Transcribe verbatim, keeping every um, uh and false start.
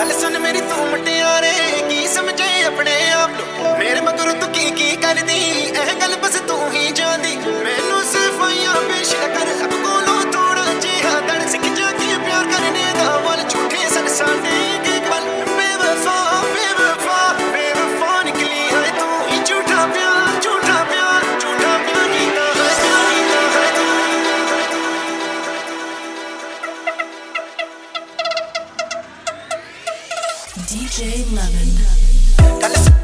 गल सुन मेरी तू मुटियारे की समझे अपने आप लो मेरे मगर तू की की कर दी एह गल बस तू ही जानदी मैनू सफाइयां पेश कर अब कोलों थोड़ा जिहा दड़ सिख जाके प्यार करने दा वल झूठे सन साडे के गल बेवफा बेवफा बेवफा निकली है तू ही झूठा प्यार झूठा प्यार झूठा प्यार कीता है तू D J Lemon.